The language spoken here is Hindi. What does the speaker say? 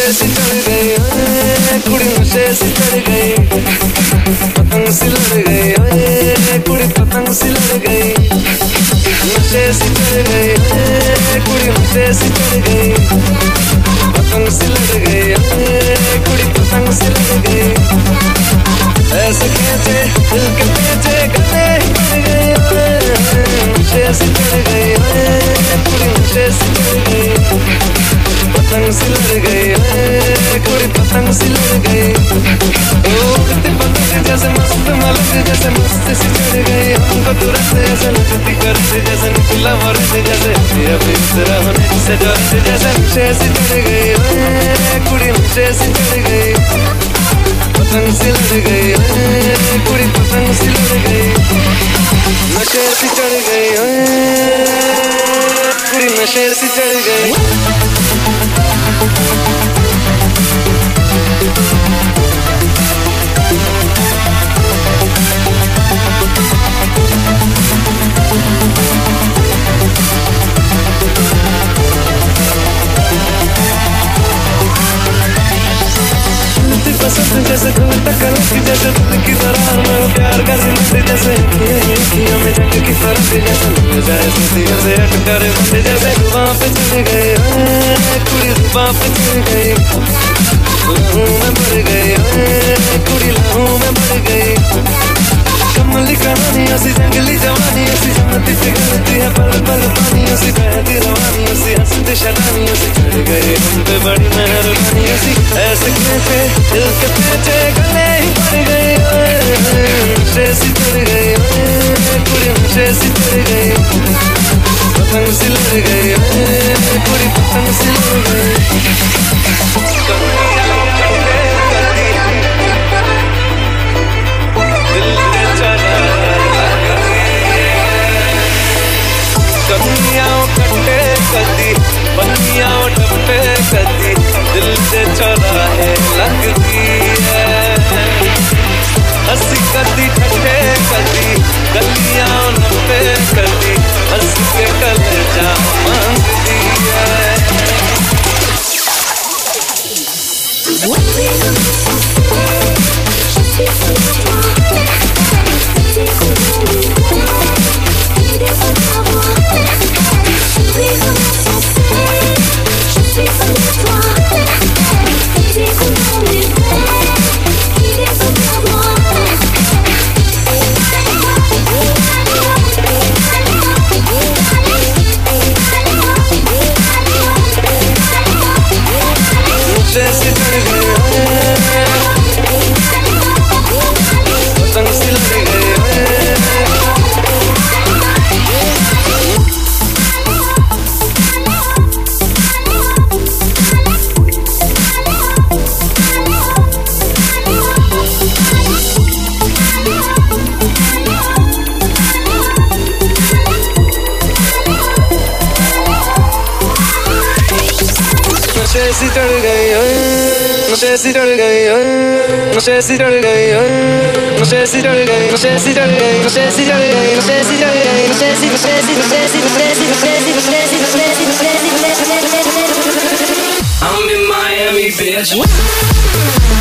सी चढ़ गई कुड़ी नशे सी चढ़ गई, पतंग सी लड़ गई कुड़ी पतंग सी लड़ गई, नशे सी चढ़ गई कुड़ी नशे सी चढ़ गई, पतंग सी लड़ गई कुड़ी पतंग सी लड़ गई, ऐसे खींचे दिल के पीछे गले पड़ गई, नशे सी चढ़ गई कुड़ी नशे सी चढ़ गई, पतंग सी लड़ गई कुड़ी पतंग सी लड़ गई, उड़ती पतंग जैसे मस्त मलक जैसे मस्त सी चढ़ गई, हमको तुरंत ऐसे नचती करती जैसे निकला मरते जैसे अभी तेरा होने से डरते जैसे नशे सी चढ़ गई कुड़ी नशे सी चढ़ गई, पतंग सी लड़ गई कुड़ी पतंग सी लड़ गई, नशे सी चढ़ गई कुड़ी नशे सी चढ़ गई। जैसे धूल तक जैसे दिल की दरार में प्यार का जिंदगी जैसे हमें जंग की फर्क जैसे मिल जाए दिल से अटकर बंदे जैसे जुबां पे चढ़ गए कुड़ी जुबां पे चढ़ गई, लहू में भर गई कुड़ी लहू में भर गई, कमली कहानी ऐसी जंगली जवानी ऐसी जानती पिघलती है पल पल पानी ऐसी बहती रवानी ऐसी हंसती शरानी ऐसी चढ़ गई हम पे बड़ी मेहरबानी ऐसी ऐसे कैसे दिल के पीछे गले ही पड़ गई, नशे सी चढ़ गई कुड़ी नशे सी चढ़ गई, पतंग सी लड़ गई कुड़ी पतंग सी लड़ गई, कट्टे कदी बनिया टप्पे कदी दिल से चौराहे लगती है, हंसी कदी ठट्टे कदी गलियां नप्पे कदी हंस के कलेजा मांगती है। नशे सी चढ़ गई नशे सी चढ़ गई नशे सी चढ़ गई नशे सी चढ़ गई नशे सी चढ़ गई नशे सी चढ़ गई नशे सी चढ़ गई नशे सी नशे सी नशे सी नशे सी नशे सी नशे सी नशे सी नशे सी I'm in Miami, bitch.